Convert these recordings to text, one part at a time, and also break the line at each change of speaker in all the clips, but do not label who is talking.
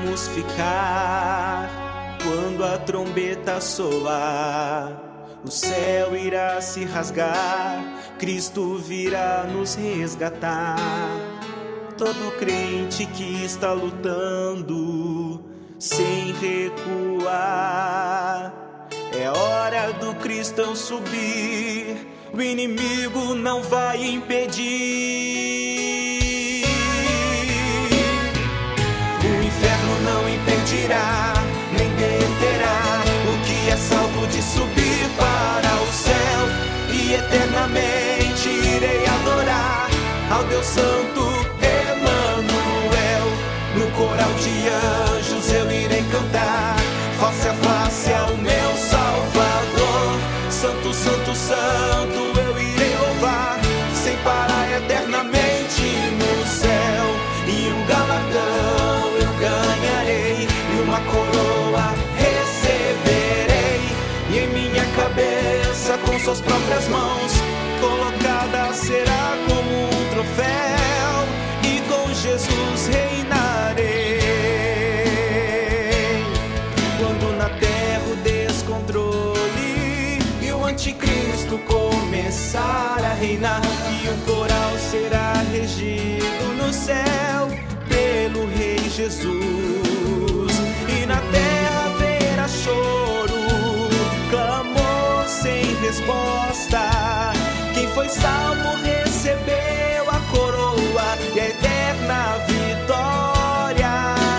vamos ficar quando a trombeta soar? O céu irá se rasgar, Cristo virá nos resgatar. Todo crente que está lutando sem recuar, é hora do cristão subir, o inimigo não vai impedir. O inferno não impedirá, nem deterá o que é salvo de subir para o céu. E eternamente irei adorar ao Deus Santo Emanuel. No coral de anjos eu irei cantar, face a face ao meu Salvador. Santo, santo, santo eu irei louvar, sem parar eternamente no céu. E um galardão eu ganharei, e uma coroa receberei. E em minha cabeça, com suas próprias mãos, colocada será como um troféu, e com Jesus reinarei. Quando na terra o descontrole e o anticristo começar a reinar, e o coral será regido no céu pelo Rei Jesus. E na terra haverá choro, clamor sem resposta. Quem foi salvo recebeu a coroa e a eterna vitória.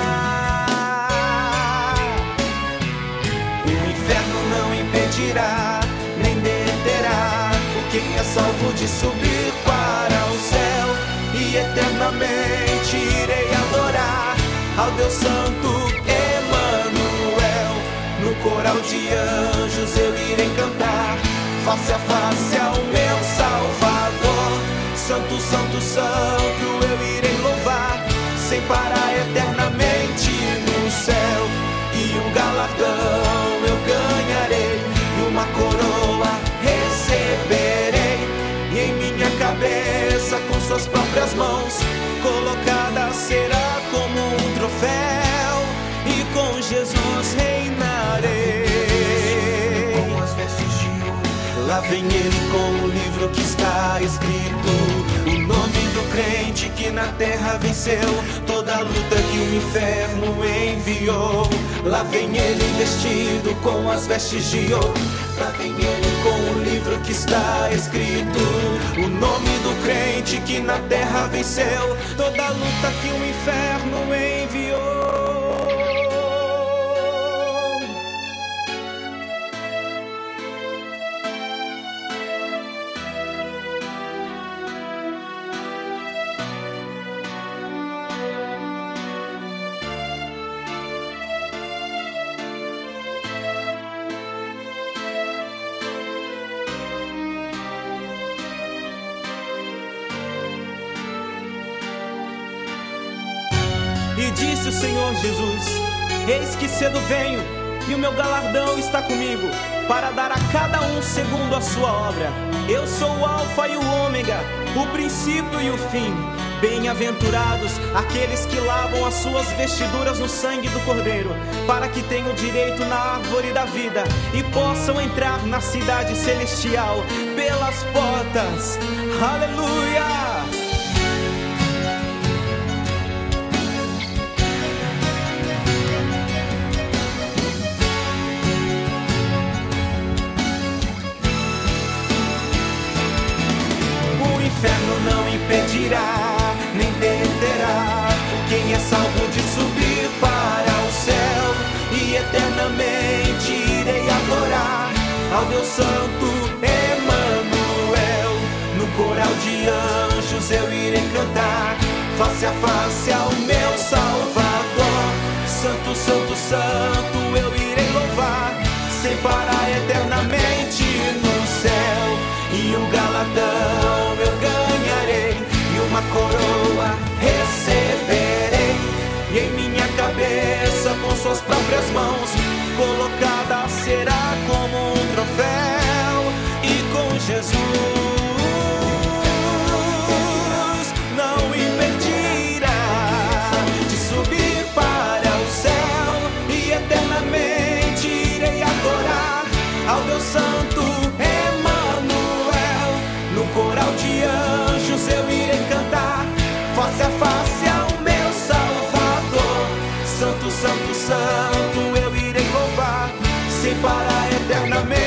O inferno não impedirá, nem deterá o quem é salvo de subir para o céu. E eternamente irei adorar ao Deus Santo Emanuel. No coral de anjos eu irei cantar, face a face ao meu Salvador. Santo, santo, santo eu irei louvar, sem parar eternamente no céu. E um galardão eu ganharei, e uma coroa receberei. E em minha cabeça, com suas próprias mãos, colocada será como um troféu, e com Jesus reinarei. Com as vestes de ouro, lá vem ele com o livro que está escrito, o nome do crente que na terra venceu toda a luta que o inferno enviou. Lá vem ele vestido com as vestes de ouro, lá vem ele com o livro que está escrito, o nome do crente que na terra venceu toda a luta que o inferno enviou. E disse o Senhor Jesus: eis que cedo venho, e o meu galardão está comigo, para dar a cada um segundo a sua obra. Eu sou o Alfa e o Ômega, o princípio e o fim. Bem-aventurados aqueles que lavam as suas vestiduras no sangue do Cordeiro, para que tenham direito na árvore da vida e possam entrar na cidade celestial pelas portas. Aleluia! O inferno não impedirá, nem deterá quem é salvo de subir para o céu. E eternamente irei adorar ao Deus Santo Emanuel. No coral de anjos eu irei cantar, face a face ao meu Salvador. Santo, santo, santo eu irei louvar, sem parar eternamente no céu. E um galardão eu ganharei, e uma coroa receberei. E em minha cabeça, com suas próprias mãos, colocada será como um troféu. E com Jesus não impedirá de subir para o céu. ao Deus Santo Emanuel. No coral de anjos eu irei cantar, face a face ao meu Salvador. Santo, santo, santo eu irei louvar, sem parar eternamente.